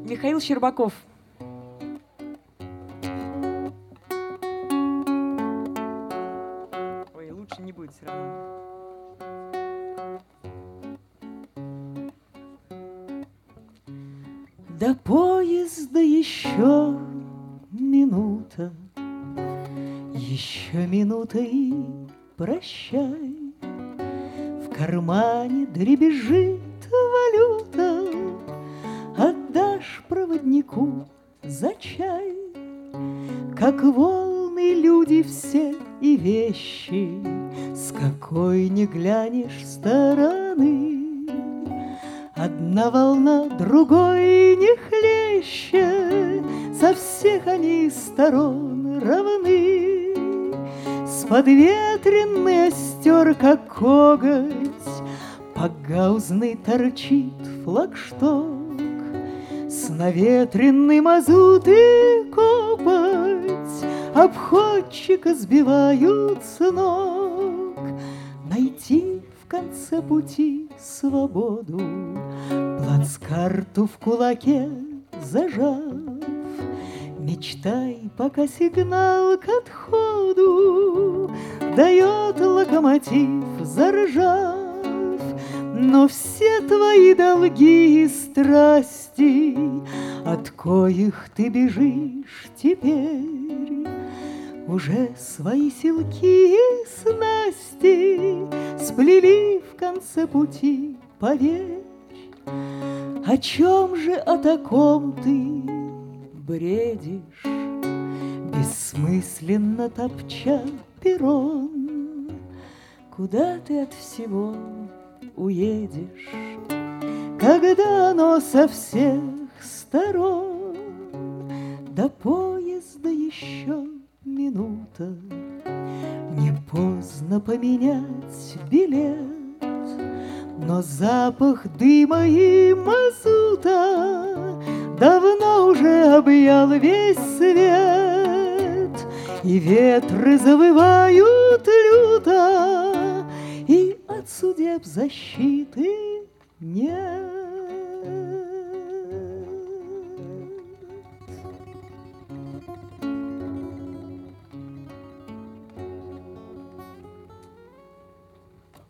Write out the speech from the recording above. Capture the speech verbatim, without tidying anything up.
Михаил Щербаков. Ой, лучше не будет все равно. До поезда еще минута, еще минута и прощай. В кармане дребезжит валюта, отдашь проводнику за чай. Как волны люди все и вещи, с какой не глянешь стороны. Одна волна другой не хлеще, со всех они сторон равны. С подветренный остер, как коготь, погаузный торчит флагшток. С наветренный мазут и копоть обходчика сбивают с ног. Найти в конце пути свободу, плацкарту в кулаке зажав, мечтай, пока сигнал к отходу дает локомотив, заржав. Но все твои долги и страсти, от коих ты бежишь теперь, уже свои силки и снасти сплели в конце пути, поверь. О чем же о таком ты бредишь, бессмысленно топча перрон? Куда ты от всего уедешь, когда оно со всех сторон? До поезда еще минута, не поздно поменять билет, но запах дыма и мазута давно уже объял весь свет, и ветры завывают люто, и от судеб защиты нет.